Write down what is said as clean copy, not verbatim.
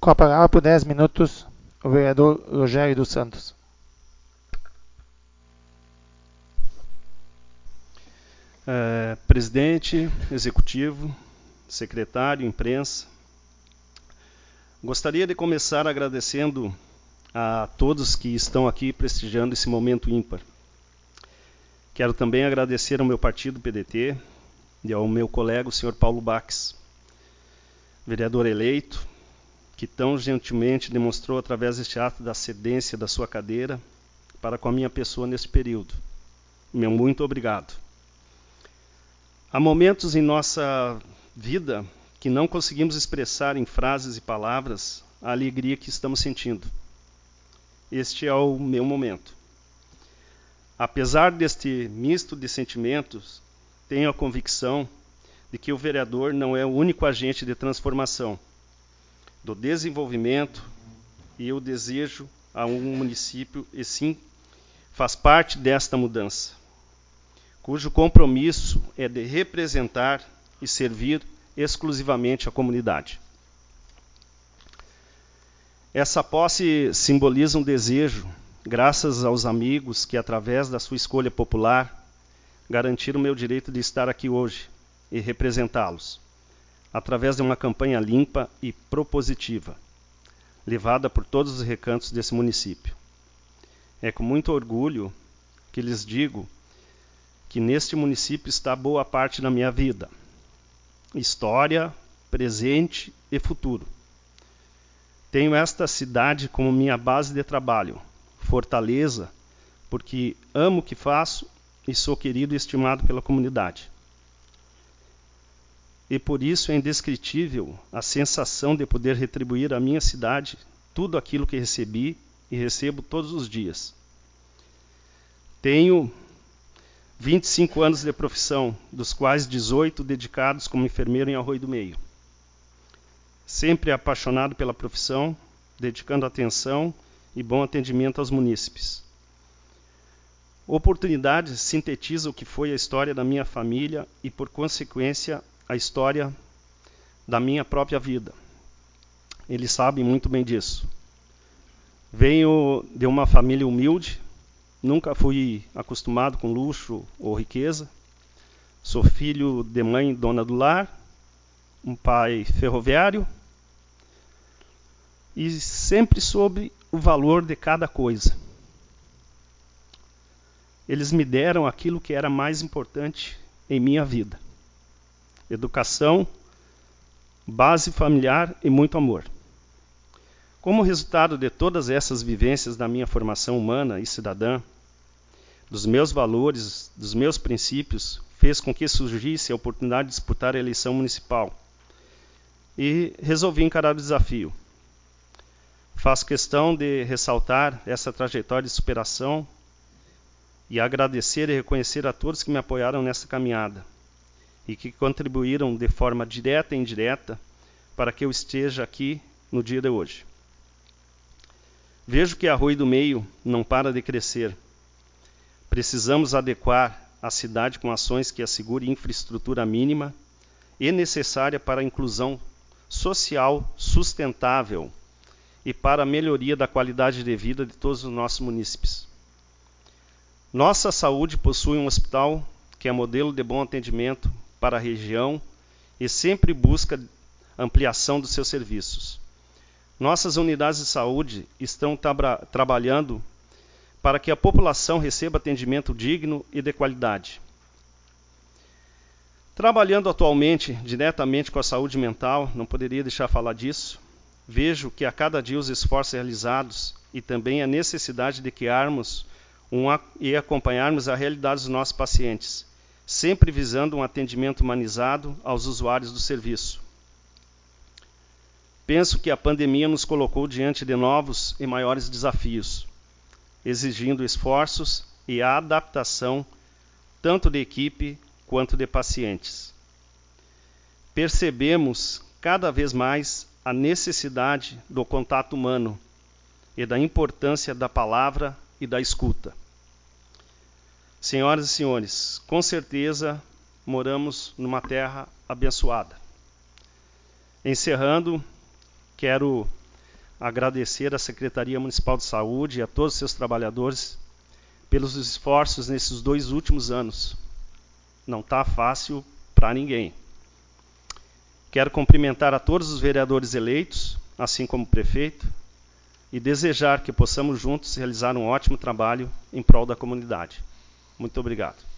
Com a palavra por 10 minutos, o vereador Rogério dos Santos. Presidente, executivo, secretário, imprensa, gostaria de começar agradecendo a todos que estão aqui prestigiando esse momento ímpar. Quero também agradecer ao meu partido, PDT, e ao meu colega, o senhor Paulo Bax, vereador eleito, que tão gentilmente demonstrou através deste ato da cedência da sua cadeira para com a minha pessoa nesse período. Meu muito obrigado. Há momentos em nossa vida que não conseguimos expressar em frases e palavras a alegria que estamos sentindo. Este é o meu momento. Apesar deste misto de sentimentos, tenho a convicção de que o vereador não é o único agente de transformação, do desenvolvimento e o desejo a um município, e sim faz parte desta mudança, cujo compromisso é de representar e servir exclusivamente a comunidade. Essa posse simboliza um desejo, graças aos amigos que, através da sua escolha popular, garantiram o meu direito de estar aqui hoje e representá-los, através de uma campanha limpa e propositiva, levada por todos os recantos desse município. É com muito orgulho que lhes digo que neste município está boa parte da minha vida, história, presente e futuro. Tenho esta cidade como minha base de trabalho, fortaleza, porque amo o que faço e sou querido e estimado pela comunidade. E por isso é indescritível a sensação de poder retribuir à minha cidade tudo aquilo que recebi e recebo todos os dias. Tenho 25 anos de profissão, dos quais 18 dedicados como enfermeiro em Arroio do Meio. Sempre apaixonado pela profissão, dedicando atenção e bom atendimento aos munícipes. Oportunidade sintetiza o que foi a história da minha família e, por consequência, a história da minha própria vida. Eles sabem muito bem disso. Venho de uma família humilde, nunca fui acostumado com luxo ou riqueza. Sou filho de mãe dona do lar, um pai ferroviário, e sempre soube o valor de cada coisa. Eles me deram aquilo que era mais importante em minha vida: educação, base familiar e muito amor. Como resultado de todas essas vivências da minha formação humana e cidadã, dos meus valores, dos meus princípios, fez com que surgisse a oportunidade de disputar a eleição municipal. E resolvi encarar o desafio. Faço questão de ressaltar essa trajetória de superação e agradecer e reconhecer a todos que me apoiaram nessa caminhada e que contribuíram de forma direta e indireta para que eu esteja aqui no dia de hoje. Vejo que Arroio do Meio não para de crescer. Precisamos adequar a cidade com ações que assegurem infraestrutura mínima e necessária para a inclusão social sustentável e para a melhoria da qualidade de vida de todos os nossos munícipes. Nossa saúde possui um hospital que é modelo de bom atendimento para a região e sempre busca ampliação dos seus serviços. Nossas unidades de saúde estão trabalhando para que a população receba atendimento digno e de qualidade. Trabalhando atualmente diretamente com a saúde mental, não poderia deixar de falar disso, vejo que a cada dia os esforços realizados e também a necessidade de criarmos e acompanharmos a realidade dos nossos pacientes, sempre visando um atendimento humanizado aos usuários do serviço. Penso que a pandemia nos colocou diante de novos e maiores desafios, exigindo esforços e a adaptação tanto de equipe quanto de pacientes. Percebemos cada vez mais a necessidade do contato humano e da importância da palavra e da escuta. Senhoras e senhores, com certeza moramos numa terra abençoada. Encerrando, quero agradecer à Secretaria Municipal de Saúde e a todos os seus trabalhadores pelos esforços nesses 2 últimos anos. Não está fácil para ninguém. Quero cumprimentar a todos os vereadores eleitos, assim como o prefeito, e desejar que possamos juntos realizar um ótimo trabalho em prol da comunidade. Muito obrigado.